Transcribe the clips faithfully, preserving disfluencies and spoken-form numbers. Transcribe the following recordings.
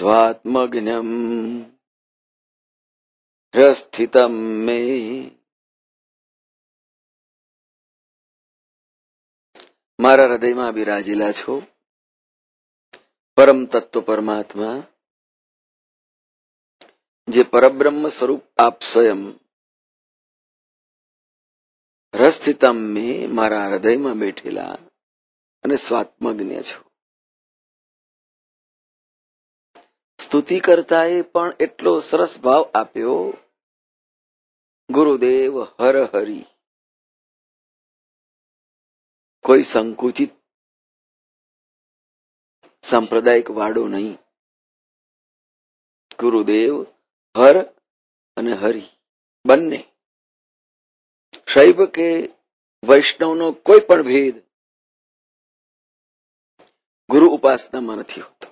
સ્વાત્મજ્ઞમ હૃસ્થિતમ મે. મારા હૃદયમાં બિરાજેલા છો પરમ તત્વ પરમાત્મા, જે પરબ્રહ્મ સ્વરૂપ આપ સ્વયં હૃસ્થિતમ મે મારા હૃદયમાં બેઠેલા અને સ્વાત્મજ્ઞ છો. સ્તુતિ કરતાએ પણ એટલો સરસ ભાવ આપ્યો, ગુરુદેવ હર હરિ. કોઈ સંકુચિત સાંપ્રદાયિક વાડો નહીં. ગુરુદેવ હર અને હરિ બંને, શૈવ કે વૈષ્ણવનો કોઈ પણ ભેદ ગુરુ ઉપાસનામાં નથી હોતો.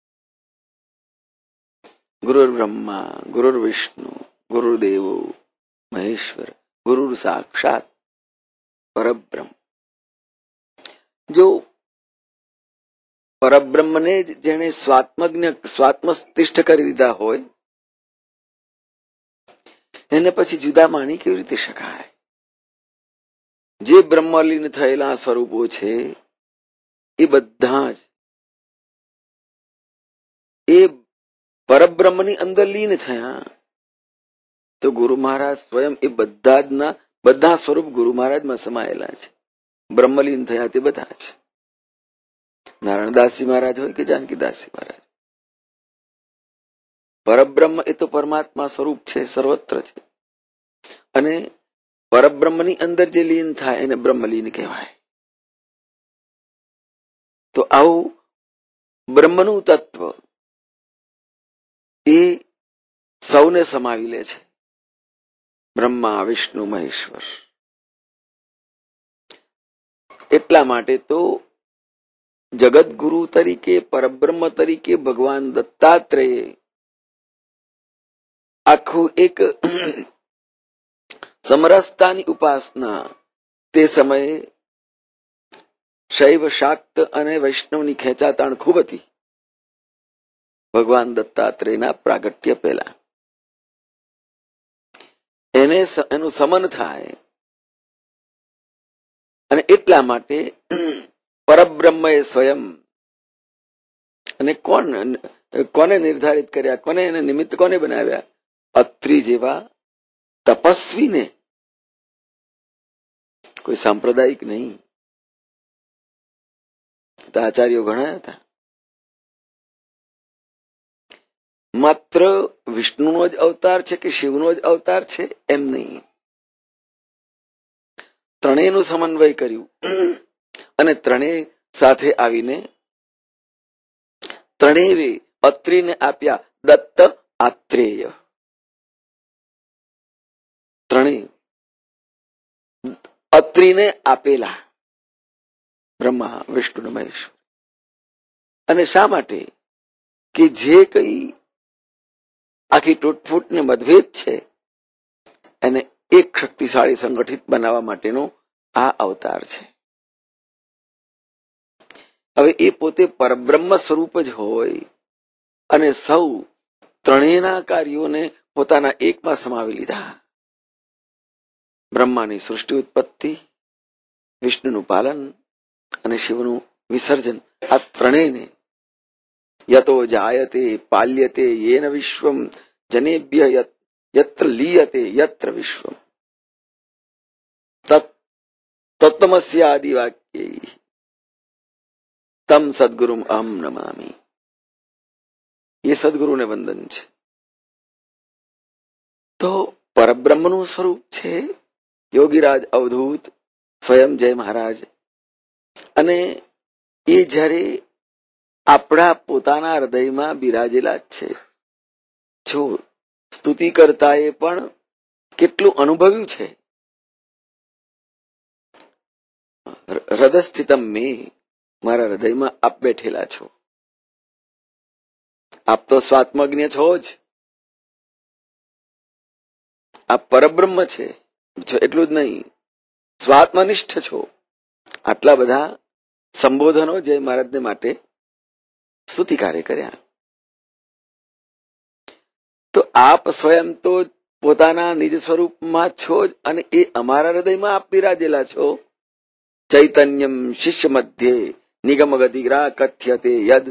ગુરુર બ્રહ્મા ગુરુર વિષ્ણુ ગુરુદેવો મહેશ્વર ગુરુર સાક્ષાત પરબ્રહ્મ. જો પરબ્રહ્મને જેને સ્વાત્મજ્ઞ સ્વાત્મસ્તિષ્ઠ કરી દીધા હોય, એને પછી જુદા માની કેવી રીતે શકાય? જે બ્રહ્મલીન થયેલા સ્વરૂપો છે એ બધા જ એ પરબ્રહ્મની અંદર લીન થયા, તો ગુરુ મહારાજ સ્વયં એ બધા જ ના બધા સ્વરૂપ ગુરુ મહારાજમાં સમાયેલા છે. બ્રહ્મલીન થયા તે બધા જ, નારાયણદાસજી મહારાજ હોય કે જાનકીદાસજી મહારાજ. પરબ્રહ્મ એ તો પરમાત્મા સ્વરૂપ છે, સર્વત્ર છે, અને પરબ્રહ્મની અંદર જે લીન થાય એને બ્રહ્મલીન કહેવાય. તો આવું બ્રહ્મનું તત્વ એ સૌને સમાવી લે છે. બ્રહ્મા વિષ્ણુ મહેશ્વર. એટલા માટે તો જગતગુરુ તરીકે પરબ્રહ્મ તરીકે ભગવાન દત્તાત્રેય આખું એક સમરસતાની ઉપાસના તે સમયે શૈવ શાક્ત અને વૈષ્ણવની ખેંચાતાણ ખૂબ હતી. ભગવાન દત્તાત્રેયના પ્રાગટ્ય પહેલા એને એનું સમન થાય, અને એટલા માટે પરબ્રહ્મ એ સ્વયં, અને કોણ કોને નિર્ધારિત કર્યા, કોને એને નિમિત્ત કોને બનાવ્યા? અત્રિ જેવા તપસ્વીને. કોઈ સાંપ્રદાયિક નહીં. આચાર્યો ઘણા હતા. માત્ર વિષ્ણુનો જ અવતાર છે કે શિવનો જ અવતાર છે એમ નહીં. ત્રણેયનું સમન્વય કર્યું અને ત્રણેય સાથે આવીને ત્રણેય અત્રિને આપ્યા દત્ત આત્રેય. ત્રણેય અત્રિને આપેલા, બ્રહ્મા વિષ્ણુ મહેશ્વર. અને શા માટે? કે જે કઈ આખી તૂટફૂટ ને મતભેદ છે એને એક શક્તિશાળી સંગઠિત બનાવવા માટેનો આ અવતાર છે. હવે એ પોતે પરબ્રહ્મ સ્વરૂપ જ હોય અને સૌ ત્રણેયના કાર્યોને પોતાના એકમાં સમાવી લીધા. બ્રહ્માની સૃષ્ટિ ઉત્પત્તિ, વિષ્ણુનું પાલન અને શિવનું વિસર્જન, આ ત્રણેયને યતો જાયતે પાલ્યતે યેન વિશ્વમ જનેભ્ય યત્ર લીયતે યત્ર વિશ્વમ તત્તમસ્ય આદિ વાક્ય તમ સદગુરુમ અહમ નમામી. એ સદગુરુને વંદન છે. તો પરબ્રહ્મનું સ્વરૂપ છે યોગીરાજ અવધૂત સ્વયં જય મહારાજ. અને એ જ્યારે આપણા પોતાના હૃદયમાં બિરાજેલા જ છે. જો સ્તુતિ કરતા એ પણ કેટલું અનુભવ્યું છે. હૃદયસ્થિતમ મે, મારા હૃદયમાં આપ બેઠેલા છો. આપ તો સ્વાત્મજ્ઞ છો જ, આપ પરબ્રહ્મ છે એટલું જ નહીં, સ્વાત્મનિષ્ઠ છો. આટલા બધા સંબોધનો જય મહારાજને માટે સ્તુતિકારે કર્યા. આપ સ્વયં તો પોતાના નિજ સ્વરૂપમાં છો જ, અને એ અમારા હૃદયમાં આપ બિરાજેલા છો. ચૈતન્યમ શિષ્ય મધ્યે નિગમ ગતિગ્રા કથ્યતે યદ.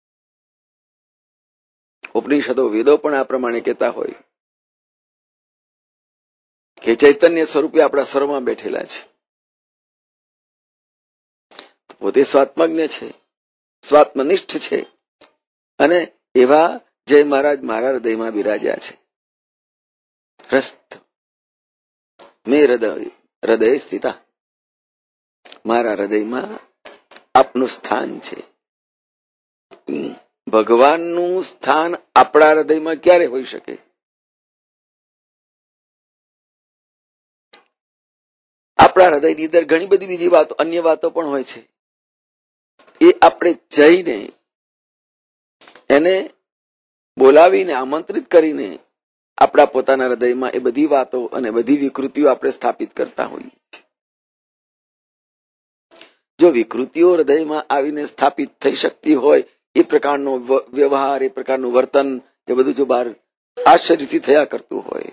ઉપનિષદો વેદો પણ આ પ્રમાણે કહેતા હોય કે ચૈતન્ય સ્વરૂપે આપણા સ્વરમાં બેઠેલા છે. પોતે સ્વાત્મજ્ઞ છે, સ્વાત્મનિષ્ઠ છે, અને એવા જય મહારાજ મારા હૃદયમાં બિરાજ્યા છે. હસ્ત મેં હૃદય હૃદય સ્થિતા, મારા હૃદયમાં આપનું સ્થાન છે. ભગવાનનું સ્થાન આપણા હૃદયમાં ક્યારે હોઈ શકે? આપણા હૃદયની અંદર ઘણી બધી બીજી વાતો, અન્ય વાતો પણ હોય છે. એ આપણે જઈને એને બોલાવીને, આમંત્રિત કરીને આપણા પોતાના હૃદયમાં એ બધી વાતો અને બધી વિકૃતિઓ આપણે સ્થાપિત કરતા હોઈએ. જો વિકૃતિઓ હૃદયમાં આવીને સ્થાપિત થઈ શકતી હોય, એ પ્રકારનો વ્યવહાર, એ પ્રકારનું વર્તન, એ બધું જો બહાર આશ્ચર્યથી થયા કરતું હોય,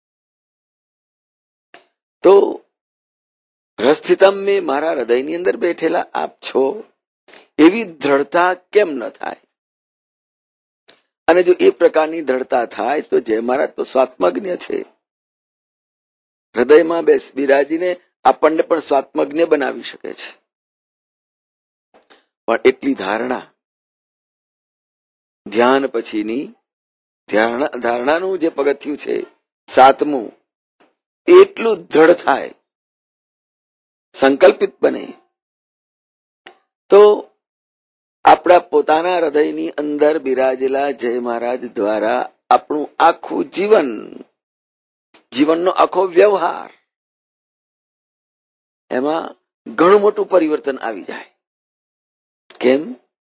તો રસ્થિતમ મેં મારા હૃદયની અંદર બેઠેલા આપ છો એવી દ્રઢતા કેમ ન થાય? અને જો એ પ્રકારની દ્રઢતા થાય તો જય મહારાજ તો સ્વાત્મજ્ઞ છે. હૃદયમાં બેસ બિરાજીને આપણને પણ સ્વાત્મજ્ઞ બનાવી શકે છે. પણ એટલી ધારણા, ધ્યાન પછીની ધારણા, ધારણાનું જે પગથિયું છે સાતમું, એટલું દ્રઢ થાય, સંકલ્પિત બને, તો આપણા પોતાના હૃદયની અંદર બિરાજેલા જય મહારાજ દ્વારા આપણું આખું જીવન, જીવનનો આખો વ્યવહાર, એમાં ઘણું મોટું પરિવર્તન આવી જાય. કેમ?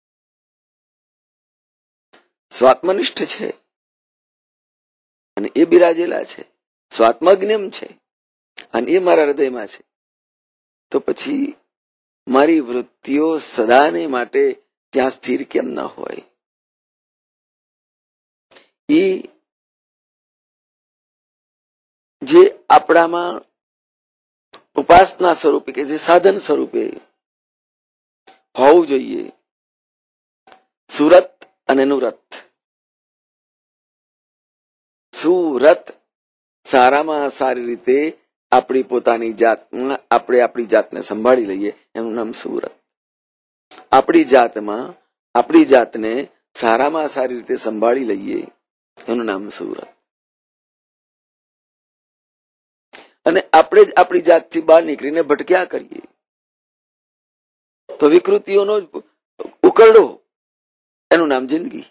સ્વાત્મનિષ્ઠ છે અને એ બિરાજેલા છે, સ્વાત્મજ્ઞમ છે અને એ મારા હૃદયમાં છે. તો પછી મારી વૃત્તિઓ સદાને માટે ત્યાં સ્થિર કેમ ન હોય? એ જે આપણામાં ઉપાસના સ્વરૂપે કે જે સાધન સ્વરૂપે હોવું જોઈએ, સુરત અને નુરત. સુરત, સારામાં સારી રીતે આપણી પોતાની જાતમાં આપણે આપણી જાતને સંભાળી લઈએ, એનું નામ સુરત. આપણી જાતમાં આપણી જાતને સારામાં સારી રીતે સંભાળી લઈએ, એનું નામ સુરત. અને આપણે જ આપણી જાતથી બહાર નીકળીને ભટક્યા કરીએ તો વિકૃતિઓનો ઉકરડો, એનું નામ જિંદગી.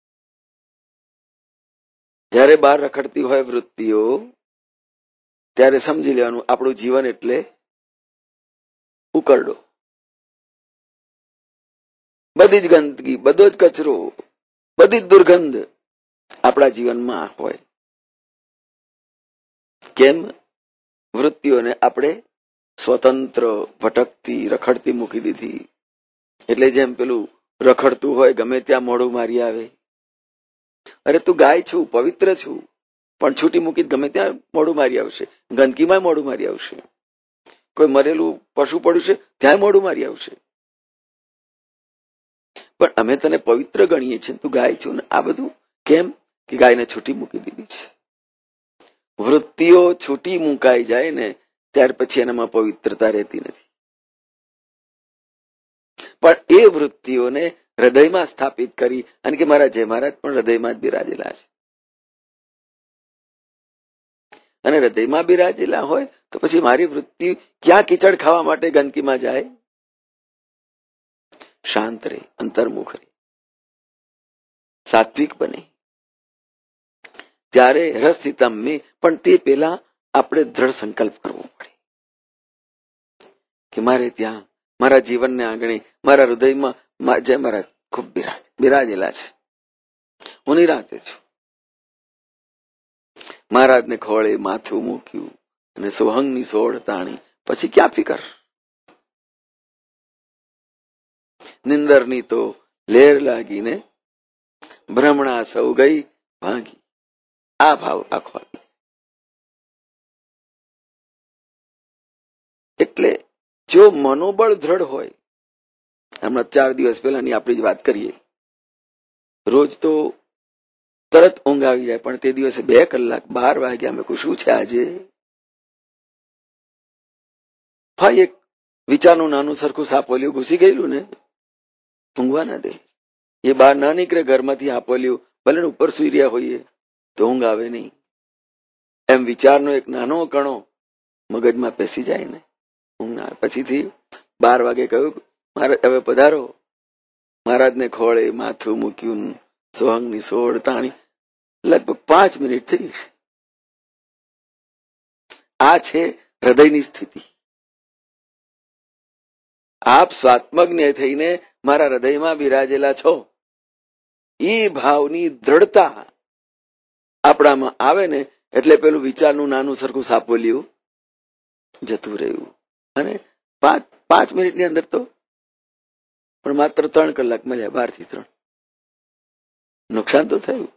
જયારે બહાર રખડતી હોય વૃત્તિઓ, ત્યારે સમજી લેવાનું આપણું જીવન એટલે ઉકરડો. બધી જ ગંદકી, બધો જ કચરો, બધી જ દુર્ગંધ આપણા જીવનમાં હોય. કેમ? વૃત્તિઓને આપણે સ્વતંત્ર ભટકતી, રખડતી મૂકી દીધી. એટલે જેમ પેલું રખડતું હોય ગમે ત્યાં મોઢું મારી આવે. અરે તું ગાય છું, પવિત્ર છું, પણ છૂટી મૂકી ગમે ત્યાં મોઢું મારી આવશે, ગંદકીમાં મોઢું મારી આવશે, કોઈ મરેલું પશુ પડ્યું છે ત્યાં મોઢું મારી આવશે. પણ અમે તને પવિત્ર ગણીએ છીએ, તું ગાય છું ને. આ બધું કેમ? કે ગાયને છૂટી મૂકી દીધી છે. વૃત્તિઓ છૂટી મુકાઈ જાય ને ત્યાર પછી એનામાં પવિત્રતા રહેતી નથી. પણ એ વૃત્તિઓને હૃદયમાં સ્થાપિત કરી, અને કે મારા જય મહારાજ પણ હૃદયમાં જ બિરાજેલા છે. અને હૃદયમાં બિરાજેલા હોય તો પછી મારી વૃત્તિ ક્યાં કીચડ ખાવા માટે ગંદકીમાં જાય? શાંત રહે, અંતર્મુખ રહે, સાત્વિક બને. ત્યારે રસસ્થિતમ મેં, પણ તે પેલા આપણે દ્રઢ સંકલ્પ કરવો પડે કે મારે ત્યાં મારા જીવનને આંગણે, મારા હૃદયમાં જય મહારાજ ખૂબ બિરાજ બિરાજેલા છે. હું નિરાતે છું. મહારાજને ખોળે માથું મૂક્યું અને સોહંગની સોળ તાણી, પછી ક્યાં ફિકર? નિંદરની તો લેર લાગીને ભ્રમણા સૌ ગઈ ભાંગી. આ ભાવ રાખવો. એટલે જો મનોબળ દ્રઢ હોય, હમણાં ચાર દિવસ પહેલાની આપણી જ વાત કરીએ, રોજ તો તરત ઊંઘ આવી જાય, પણ તે દિવસે બે કલાક બાર વાગ્યા અમે કહું શું છે આજે? હા, એક વિચારનું નાનું સરખું સાપોલિયું ઘૂસી ગયેલું ને, ઊંઘવા ના દે. એ બહાર ના નીકળે ઘરમાંથી, સાપોલિયું ભલે ઉપર સુઈ રહ્યા હોઈએ તો ઊંઘ આવે નહીં. એમ વિચારનો એક નાનો કણો મગજમાં પેસી જાય ને, ઊંઘ ના આવે. પછીથી બાર વાગે કહ્યું મહારાજ હવે પધારો. મહારાજને ખોળે માથું મૂક્યું, સોહંગની સોળ તાણી, લગભગ પાંચ મિનિટ થઈ. આ છે હૃદયની સ્થિતિ. આપ સ્વાત્મજ્ઞ થઈને મારા હૃદયમાં બિરાજેલા છો, એ ભાવની દ્રઢતા આપણામાં આવે ને એટલે પેલું વિચારનું નાનું સરખું સાપોલિયું જતું રહ્યું. અને પાંચ પાંચ મિનિટની અંદર તો પણ માત્ર ત્રણ કલાક મળ્યા, બાર થી ત્રણ. નુકસાન તો થયું.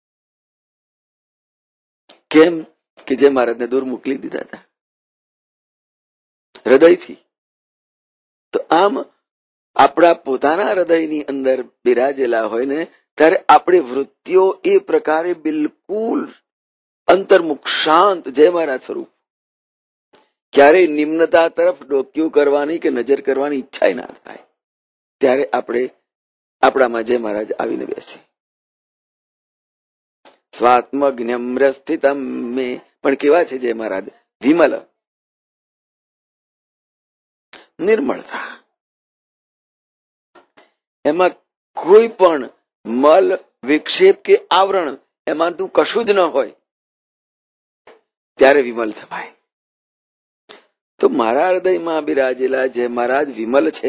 કેમ કે જે મહારાજને દૂર મોકલી દીધા હતા હૃદયથી. તો આમ આપણા પોતાના હૃદયની અંદર બિરાજેલા હોય ને ત્યારે આપણી વૃત્તિઓ એ પ્રકારે બિલકુલ અંતર્મુખ શાંત, જય મહારાજ સ્વરૂપ. ક્યારેય નિમ્નતા તરફ ડોક્યું કરવાની કે નજર કરવાની ઈચ્છા ના થાય. ત્યારે આપણે આપણામાં જય મહારાજ આવીને બેસે. સ્વાત્મજ્ઞમ્ર સ્થિતમ મે, પણ કેવા છે જય મહારાજ? વિમલ, નિર્મળતા. એમાં કોઈ પણ મલ, વિક્ષેપ કે આવરણ એમાં તું કશું જ ન હોય, ત્યારે વિમલ થવાય. તો મારા હૃદયમાં બિરાજેલા જય મહારાજ વિમલ છે.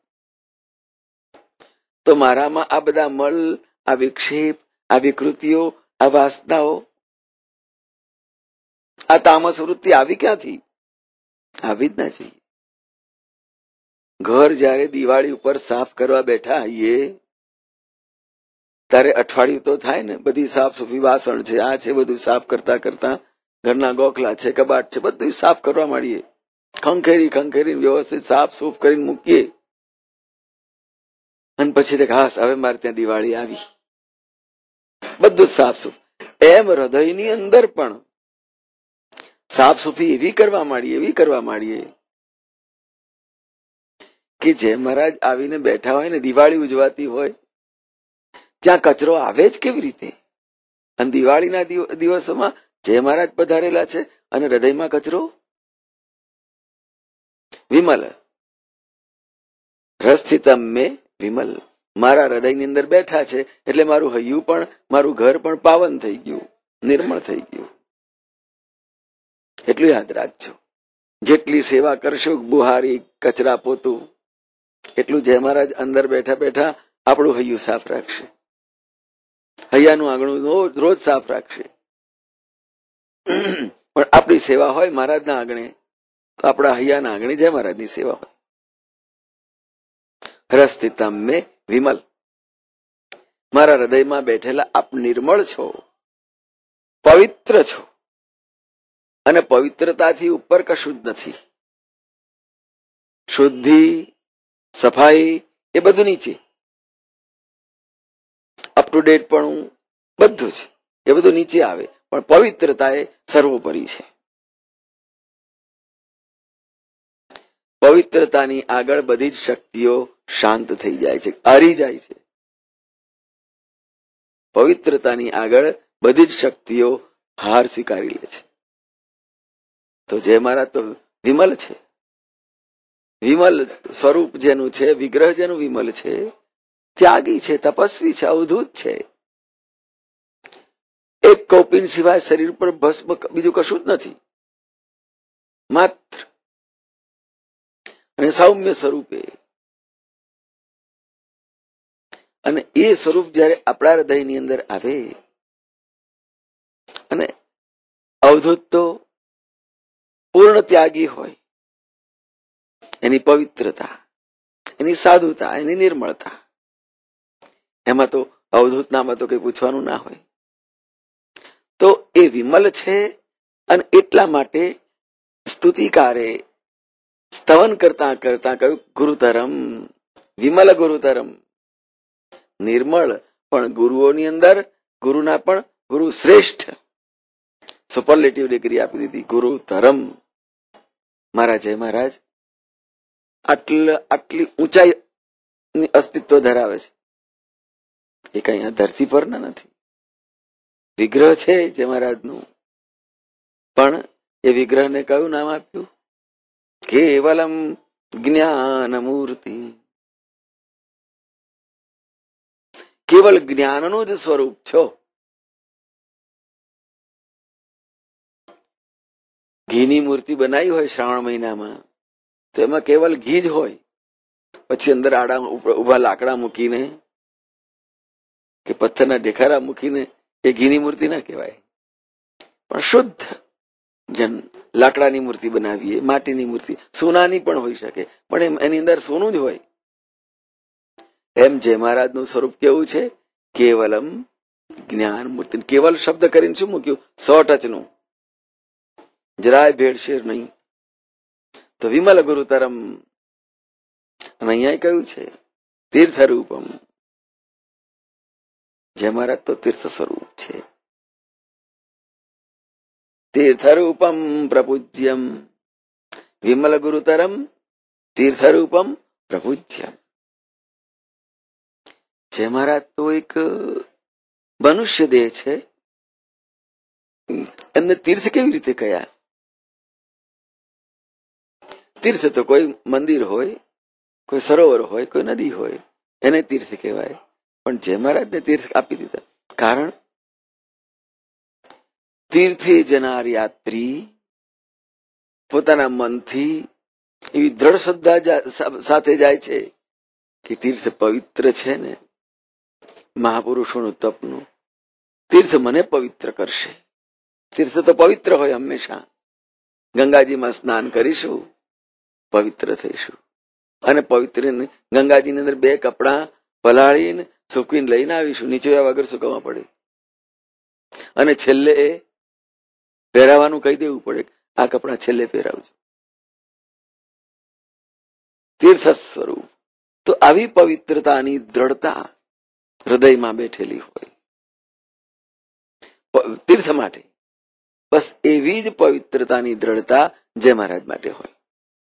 તો મારામાં આ બધા મલ, આ વિક્ષેપ, આ વિકૃતિઓ, આ વાસનાઓ, આ તામસ વૃત્તિ આવી ક્યાંથી? આવી જ ના જોઈએ. ઘર જયારે દિવાળી ઉપર સાફ કરવા બેઠા આવીએ ત્યારે અઠવાડિયું તો થાય ને, બધી સાફ સુફી, વાસણ છે, આ છે, બધું સાફ કરતા કરતા ઘરના ગોખલા છે, કબાટ છે, બધું સાફ કરવા માંડીએ. ખંખેરી ખંખેરી વ્યવસ્થિત સાફ સૂફ કરીને મૂકીએ. અને પછી તે ખાસ હવે મારે ત્યાં દિવાળી આવી, બધું સાફ સુફ. એમ હૃદયની અંદર પણ સાફ સુફી એવી કરવા માંડીએ, એવી કરવા માંડીએ કે જે મહારાજ આવીને બેઠા હોય ને, દિવાળી ઉજવાતી હોય ત્યાં કચરો આવે જ કેવી રીતે? અને દિવાળીના દિવસોમાં જય મહારાજ પધારેલા છે અને હૃદયમાં કચરો. વિમલ રસ્થિતમ મે વિમલ, મારા હૃદયની અંદર બેઠા છે એટલે મારું હૈયું પણ, મારું ઘર પણ પાવન થઈ ગયું, નિર્મળ થઈ ગયું. એટલું યાદ રાખજો. જેટલી સેવા કરશો, બુહારી, કચરા પોતું, એટલું જય મહારાજ અંદર બેઠા બેઠા આપણું હૈયું સાફ રાખશે. હૈયાનું આંગણું રોજ સાફ રાખશે. પણ આપણી સેવા હોય મહારાજના આંગણે, તો આપણા હૈયાના આંગણે જય મહારાજની સેવા હોય. હરસ્થિતમ મે વિમલ, મારા હૃદયમાં બેઠેલા આપ નિર્મળ છો, પવિત્ર છો. અને પવિત્રતાથી ઉપર કશું જ નથી. શુદ્ધિ, સફાઈ એ બધું નીચે, અપ ટુ ડેટ પણ બધું જ એ બધું નીચે આવે, પણ પવિત્રતા એ સર્વોપરી છે. પવિત્રતાની આગળ બધી જ શક્તિઓ શાંત થઈ જાય છે, હારી જાય છે. પવિત્રતાની આગળ બધી જ શક્તિઓ હાર સ્વીકારી લે છે. તો જય મહારાજ તો વિમલ છે. વિમલ સ્વરૂપ જેનું છે, વિગ્રહ જેનું વિમલ છે, ત્યાગી છે, તપસ્વી છે, અવધૂત છે. એક કૌપિન સિવાય શરીર પર ભસ્મ બીજું કશું જ નથી, માત્ર. અને સૌમ્ય સ્વરૂપે. અને એ સ્વરૂપ જયારે આપણા હૃદયની અંદર આવે, અને અવધૂત તો પૂર્ણ ત્યાગી હોય, એની પવિત્રતા, એની સાધુતા, એની નિર્મળતા, એમાં તો અવધૂતનામાં તો કઈ પૂછવાનું ના હોય. તો એ વિમલ છે અને એટલા માટે સ્તુતિકારે સ્તવન કરતા કરતા કહ્યું ગુરુતરમ, વિમલ ગુરુતરમ. નિર્મળ પણ ગુરુઓની અંદર ગુરુના પણ ગુરુ શ્રેષ્ઠ સુપરલેટિવ ડિગ્રી આપી દીધી, ગુરુતરમ. મારા જય મહારાજ આટલી આટલી ઊંચાઈ અસ્તિત્વ ધરાવે છે. એ કઈ આ ધરતી પર નથી. વિગ્રહ છે જય મહારાજનું, પણ એ વિગ્રહને કયું નામ આપ્યું? કેવલમ જ્ઞાન મૂર્તિ. કેવલ જ્ઞાનનું જ સ્વરૂપ છો. ઘીની મૂર્તિ બનાવી હોય શ્રાવણ મહિનામાં તો એમાં કેવલ ઘી જ હોય, પછી અંદર આડા ઉભા લાકડા મૂકીને કે પથ્થરના ઢેખારા મૂકીને એ ઘીની મૂર્તિ ના કહેવાય. પણ શુદ્ધ જેમ લાકડાની મૂર્તિ બનાવીએ, માટીની મૂર્તિ, સોનાની પણ હોઈ શકે, પણ એની અંદર સોનું જ હોય. એમ જય મહારાજનું સ્વરૂપ કેવું છે? કેવલમ જ્ઞાન મૂર્તિ. કેવલ શબ્દ કરીને શું મૂક્યું? સો ટચનું, જરાય ભેળસેળ નહીં. તો વિમલ ગુરુતરમ. અને અહીંયા કયું છે? તીર્થ રૂપમ. જય મહારાજ તો તીર્થ સ્વરૂપ છે. તીર્થરૂપમ પ્રપૂજ્યમ વિમલ ગુરુતરમ તીર્થરૂપમ પ્રપૂજ્યમ. જય મહારાજ તો એક મનુષ્ય દેહ છે, એમને તીર્થ કેવી રીતે કયા? તીર્થ તો કોઈ મંદિર હોય, કોઈ સરોવર હોય, કોઈ નદી હોય, એને તીર્થ કહેવાય. પણ જય મહારાજને તીર્થ આપી દીધા. કારણ તીર્થે જનાર યાત્રી પોતાના મનથી એવી દ્રઢ શ્રદ્ધા સાથે જાય છે કે તીર્થ પવિત્ર છે ને, મહાપુરુષોનું તપનું તીર્થ મને પવિત્ર કરશે. તીર્થ તો પવિત્ર હોય હંમેશા. ગંગાજીમાં સ્નાન કરીશું, પવિત્ર થઈશું. અને પવિત્ર ગંગાજીની અંદર બે કપડા પલાળીને સૂકવીને લઈને આવીશું, નીચોયા વગર સુકવવા પડે. અને છેલ્લે પહેરાવાનું કહી દેવું પડે, આ કપડા છેલ્લે પહેરાવજો. તીર્થ સ્વરૂપ. તો આવી પવિત્રતાની દ્રઢતા હૃદયમાં બેઠેલી હોય તીર્થ માટે. બસ એવી જ પવિત્રતાની દ્રઢતા જય મહારાજ માટે હોય.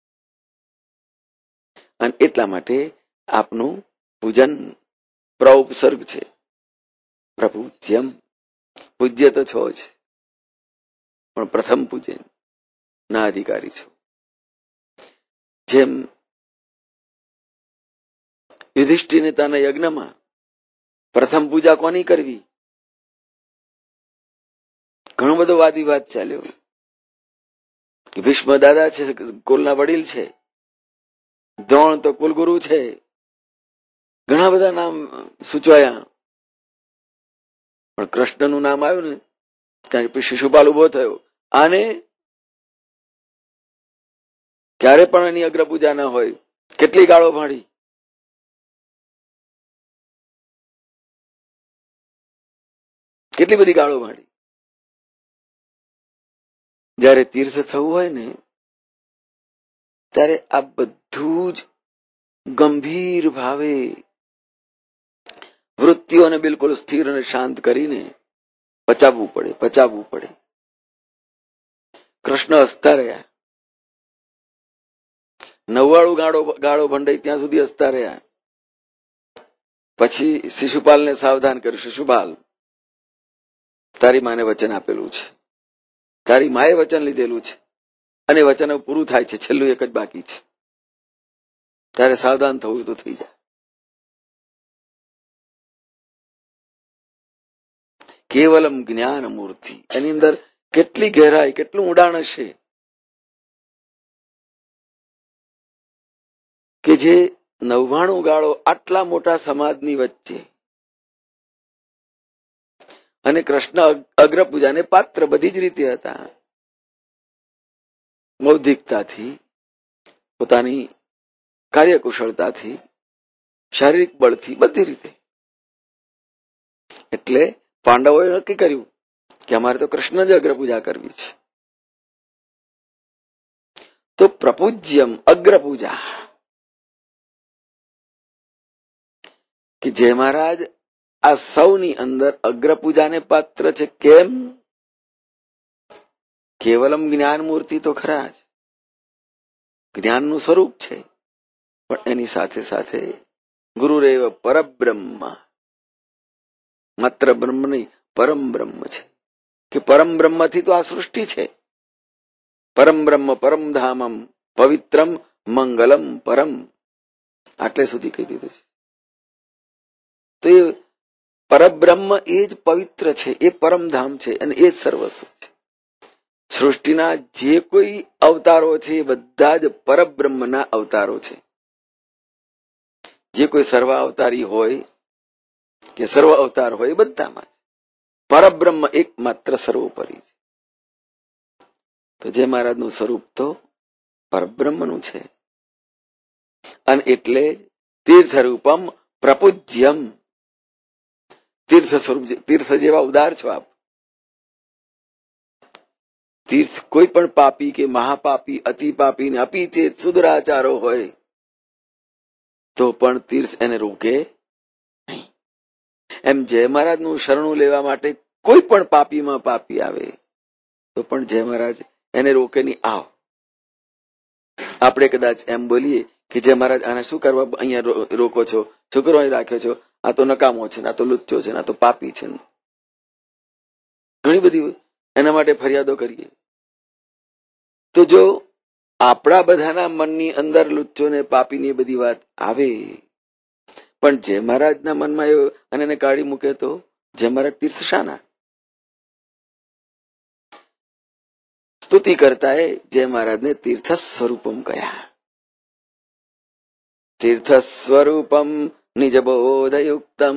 અને એટલા માટે આપનું પૂજન પ્રઉપસર્ગ છે. પ્રપૂજ્યમ. પૂજ્ય તો છો જ, પણ પ્રથમ પૂજન ના અધિકારી છો. જેમ યુધિષ્ઠિર નેતાના યજ્ઞમાં પ્રથમ પૂજા કોની કરવી? ઘણો બધો વાદ વિવાદ ચાલ્યો. ભીષ્મ દાદા છે, કુલના વડીલ છે. દ્રોણ તો કુલગુરુ છે. ઘણા બધા નામ સૂચવાયા, પણ કૃષ્ણનું નામ આવ્યું ને ત્યારે પછી શિશુપાલ ઉભો થયો. આને ક્યારે પણ એની અગ્ર પૂજા ના હોય. કેટલી ગાળો ભાડી. કેટલી બધી ગાળો ભાડી. જયારે તીર્થ થવું હોય ને ત્યારે આ બધું જ ગંભીર ભાવે વૃત્તિઓને બિલકુલ સ્થિર અને શાંત કરીને પચાવવું પડે પચાવવું પડે. કૃષ્ણ હસતા રહ્યા. નવ્વાણું ગાળો ગાળો ભંડાઈ ત્યાં સુધી હસતા રહ્યા. પછી શિશુપાલને સાવધાન કર્યું, શિશુપાલ તારી માને વચન આપેલું છે, તારી માએ વચન લીધેલું છે, અને વચન પૂરું થાય છે, છેલ્લું એક જ બાકી છે. તારે સાવધાન થવું તો થઈ જાય. કેવલમ જ્ઞાન મૂર્તિ. એની અંદર કેટલી ગહેરાઈ, કેટલું ઊંડાણ હશે કે જે નવ્વાણું ગાળો આટલા મોટા સમાજની વચ્ચે અને કૃષ્ણ અગ્ર પૂજાને પાત્ર બધી જ રીતે હતા. બૌદ્ધિકતાથી, પોતાની કાર્યકુશળતાથી, શારીરિક બળથી, બધી રીતે. એટલે પાંડવોએ નક્કી કર્યું કે અમારે તો કૃષ્ણ જ અગ્ર પૂજા કરવી છે. તો પ્રપૂજ્યમ અગ્ર પૂજા, કે જય મહારાજ આ સૌની અંદર અગ્ર પૂજાને પાત્ર છે. કેમ? કેવલમ જ્ઞાન મૂર્તિ તો ખરા જ, જ્ઞાનનું સ્વરૂપ છે, પણ એની સાથે સાથે ગુરુરેવ પરબ્રહ્મ, માત્ર બ્રહ્મ નહીં પરમ બ્રહ્મ છે. કે પરમ બ્રહ્મથી તો આ સૃષ્ટિ છે. પરમ બ્રહ્મ પરમ ધામમ પવિત્રમ મંગલમ પરમ, આટલે સુધી કહી દીધું છે. તો એ પરબ્રહ્મ એ જ પવિત્ર છે, એ પરમધામ છે અને એ જ સર્વસ્વ છે. સૃષ્ટિના જે કોઈ અવતારો છે એ બધા જ પરબ્રહ્મના અવતારો છે. જે કોઈ સર્વ અવતારી હોય કે સર્વ અવતાર હોય એ બધામાં પરબ્રહ્મ એકમાત્ર સર્વોપરી છે. તો જે મહારાજનું સ્વરૂપ તો પરબ્રહ્મનું છે, અને એટલે તીર્થ રૂપમ પ્રપૂજ્યમ, તીર્થ સ્વરૂપ, તીર્થ જેવા ઉદાર છો આપ. તીર્થ કોઈ પણ પાપી કે મહાપાપી, અતિ પાપી ને અપિચેત સુદરાચારો હોય તો પણ તીર્થ એને રોકે નહીં. એમ જય મહારાજનું શરણું લેવા માટે કોઈ પણ પાપીમાં પાપી આવે તો પણ જય મહારાજ એને રોકે નહીં. આવ, આપણે કદાચ એમ બોલીએ કે જય મહારાજ આને શું કરવા અહીંયા રોકો છો, છોકરો અહીં રાખ્યો છો, આ તો નકામો છે, આ તો લુચ્ચો છે, આ તો પાપી છે. ઘણી બધી એના માટે ફરિયાદો કરીએ. તો જો આપણા બધાના મનની અંદર લુચ્ચો ને પાપીની બધી વાત આવે, પણ જય મહારાજના મનમાં એવું અને એને કાઢી મૂકે તો જય મહારાજ તીર્થ શાના? સ્તુતિ કરતા એ જય મહારાજને તીર્થ સ્વરૂપમ કયા. તીર્થ સ્વરૂપમ નિજ બોધયુક્તમ,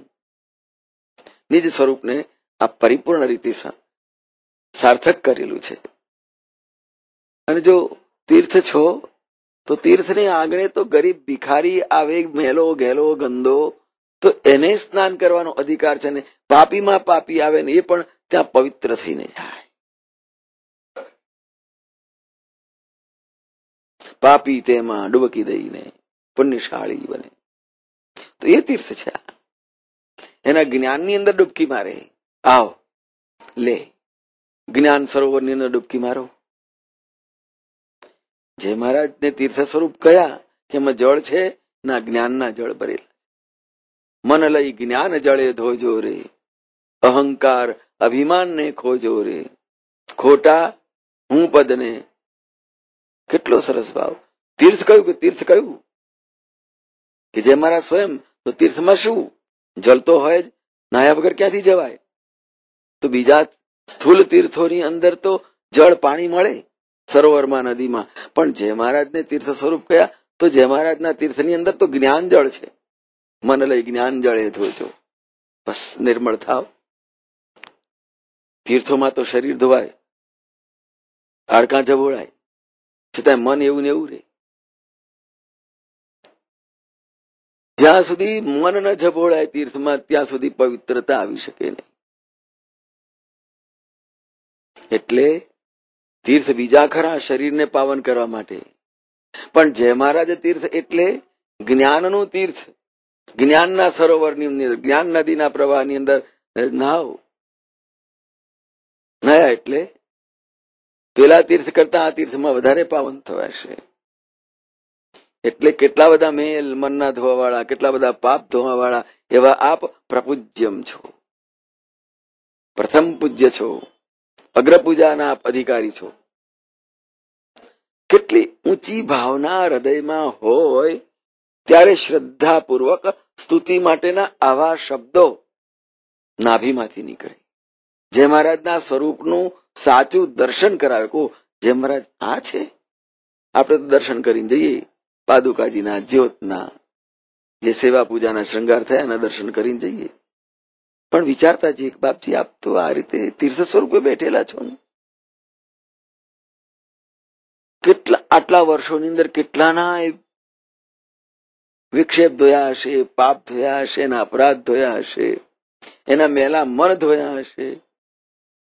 નિજ સ્વરૂપને આ પરિપૂર્ણ રીતે સાર્થક કરેલું છે. અને જો તીર્થ છો તો તીર્થને આંગણે તો ગરીબ ભિખારી આવે, મેલો ઘેલો ગંદો, તો એને સ્નાન કરવાનો અધિકાર છે. ને પાપીમાં પાપી આવે ને એ પણ ત્યાં પવિત્ર થઈને જાય. પાપી તેમાં ડૂબકી દઈને પુણ્યશાળી બને. તો એ તીર્થ છે. એના જ્ઞાનની અંદર ડૂબકી મારે. આવ લે, જ્ઞાન સરોવરની અંદર ડૂબકી મારો. જય મહારાજને તીર્થ સ્વરૂપ કયા કે એમાં જળ છે ના જ્ઞાનના જળ ભરેલા. મન લઈ જ્ઞાન જળે ધોજો રે, અહંકાર અભિમાનને ખોજો રે, ખોટા હું પદને. કેટલો સરસ ભાવ. તીર્થ કયું કે તીર્થ કયું કે જય મહારાજ સ્વયં. તો તીર્થમાં શું? જલ તો હોય જ, નાયા વગર ક્યાંથી જવાય? તો બીજા સ્થૂલ તીર્થોની અંદર તો જળ પાણી મળે, સરોવરમાં નદીમાં, પણ જય મહારાજને તીર્થ સ્વરૂપ કયા તો જય મહારાજના તીર્થની અંદર તો જ્ઞાન જળ છે. મન લઈ જ્ઞાન જળે ધોજો, બસ નિર્મળ થાવ. તીર્થોમાં તો શરીર ધોવાય, હાડકાં જબોળાય, છતાં મન એવું ને એવું રે. જ્યાં સુધી મન ન જબોળાય તીર્થમાં ત્યાં સુધી પવિત્રતા આવી શકે નહીં. એટલે તીર્થ બીજા ખરા શરીરને પાવન કરવા માટે, પણ જય મહારાજ તીર્થ એટલે જ્ઞાનનું તીર્થ. જ્ઞાનના સરોવરની અંદર, જ્ઞાન નદીના પ્રવાહની અંદર નાવ. નયા એટલે પેલા તીર્થ કરતા આ તીર્થમાં વધારે પાવન થવાશે. એટલે કેટલા બધા મેલ મનના ધોવા વાળા, કેટલા બધા પાપ ધોવા વાળા એવા આપ પ્રપૂજ્યમ છો, પ્રથમ પૂજ્ય છો, અગ્ર પૂજાના આપ અધિકારી છો. કેટલી ઊંચી ભાવના હૃદયમાં હોય ત્યારે શ્રદ્ધાપૂર્વક સ્તુતિ માટેના આવા શબ્દો નાભીમાંથી નીકળે. જય મહારાજના સ્વરૂપનું સાચું દર્શન કરાવે. કો જય મહારાજ આ છે. આપણે તો દર્શન કરીને જઈએ, પાદુકાજીના, જ્યોતના, જે સેવા પૂજાના શૃંગાર થયા એના દર્શન કરીને જઈએ, પણ વિચારતા જઈએ બાપજી આપ તો આ રીતે તીર્થ સ્વરૂપે બેઠેલા છો. કેટલા આટલા વર્ષોની અંદર કેટલાના વિક્ષેપ ધોયા હશે, પાપ ધોયા હશે, એના અપરાધ ધોયા હશે, એના મેલા મન ધોયા હશે.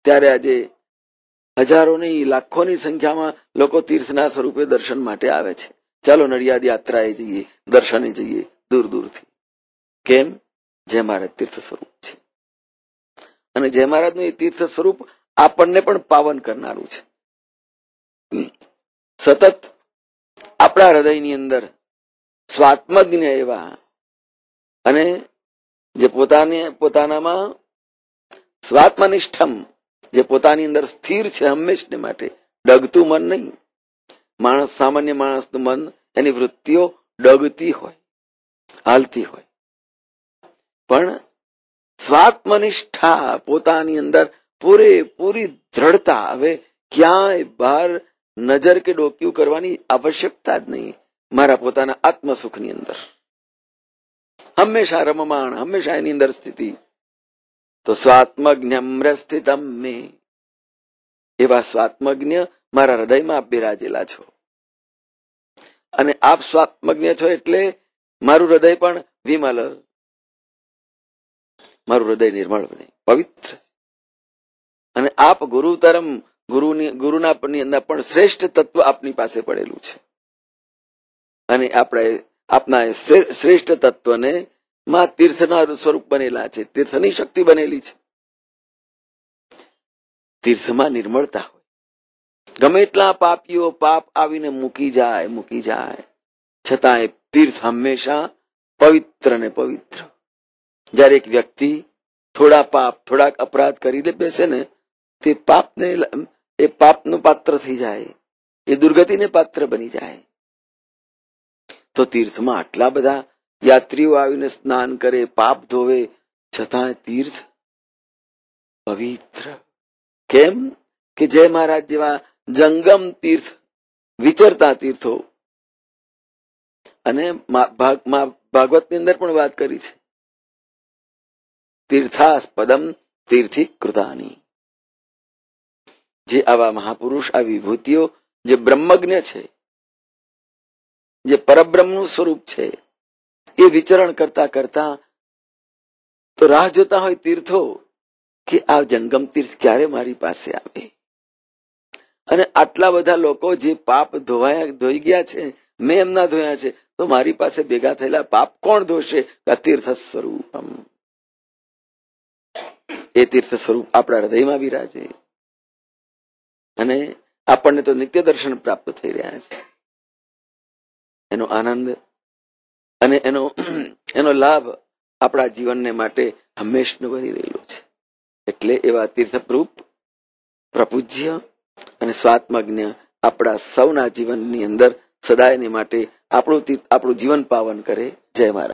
ત્યારે આજે હજારોની લાખોની સંખ્યામાં લોકો તીર્થના સ્વરૂપે દર્શન માટે આવે છે. ચાલો નડિયાદ યાત્રાએ જઈએ, દર્શને જઈએ દૂર દૂરથી. કેમ? જય મહારાજ તીર્થ સ્વરૂપ છે. અને જય મહારાજનું એ તીર્થ સ્વરૂપ આપણને પણ પાવન કરનારું છે. સતત આપણા હૃદયની અંદર સ્વાત્મજ્ઞ એવા અને જે પોતાને પોતાનામાં સ્વાત્મનિષ્ઠમ, જે પોતાની અંદર સ્થિર છે હંમેશને માટે, ડગતું મન નહીં. માણસ, સામાન્ય માણસનું મન, એની વૃત્તિઓ ડગતી હોય, હાલતી હોય, પણ સ્વાત્મનિષ્ઠા, પોતાની અંદર પૂરેપૂરી દ્રઢતા. હવે ક્યાંય બહાર નજર કે ડોક્યું કરવાની આવશ્યકતા જ નહીં. મારા પોતાના આત્મસુખની અંદર હંમેશા રમમાણ, હંમેશા એની અંદર સ્થિતિ. તો સ્વાત્મજ્ઞમ સ્થિતમ મે, એવા સ્વાત્મજ્ઞ મારા હૃદયમાં આપ બિરાજેલા છો. અને આપ સ્વાત્મજ્ઞ છો એટલે મારું હૃદય પણ વિમલ, મારું હૃદય નિર્મળ બને, પવિત્ર. અને આપ ગુરુતરમ, ગુરુની ગુરુના અંદર પણ શ્રેષ્ઠ તત્વ આપની પાસે પડેલું છે. અને આપણે આપના શ્રેષ્ઠ તત્વને માં તીર્થના સ્વરૂપ બનેલા છે, તીર્થની શક્તિ બનેલી છે. તીર્થમાં નિર્મળતા હોય. ગમે એટલા પાપીઓ પાપ આવીને મૂકી જાય મૂકી જાય છતાંય તીર્થ હંમેશા પવિત્ર ને પવિત્ર. જયારે એક વ્યક્તિ થોડા પાપ, થોડાક અપરાધ કરી દે બેસે ને, તે પાપને, એ પાપનું પાત્ર થઈ જાય, એ દુર્ગતિને પાત્ર બની જાય. તો તીર્થમાં આટલા બધા યાત્રીઓ આવીને સ્નાન કરે, પાપ ધોવે, છતાં તીર્થ પવિત્ર. કેમ? કે જય મહારાજ જેવા જંગમ તીર્થ, વિચરતા તીર્થો. અને ભાગવતની અંદર પણ વાત કરી છે, તીર્થાસ્પદમ તીર્થી કૃતાની. જે આવા મહાપુરુષ, આ વિભૂતિઓ, જે બ્રહ્મજ્ઞ છે, જે પરબ્રહ્મનું સ્વરૂપ છે, એ વિચરણ કરતા કરતા તો રાહ જોતા હોય તીર્થો કે આ જંગમ તીર્થ ક્યારે મારી પાસે આવે. અને આટલા બધા લોકો જે પાપ ધોવાયા ધોઈ ગયા છે, મેં એમના ધોયા છે, તો મારી પાસે ભેગા થયેલા પાપ કોણ ધોશે? આ તીર્થ સ્વરૂપમ. એ તીર્થ સ્વરૂપ આપણા હૃદયમાં વિરાજે અને આપણને તો નિત્ય દર્શન પ્રાપ્ત થઈ રહ્યા છે. એનો આનંદ અને એનો એનો લાભ આપણા જીવનને માટે હંમેશનું બની રહેલો છે. એટલે એવા તીર્થરૂપ, પ્રપૂજ્ય અને સ્વાત્મજ્ઞ આપણા સૌના જીવનની અંદર સદાયને માટે આપણું આપણું જીવન પાવન કરે. જય મહારાજ.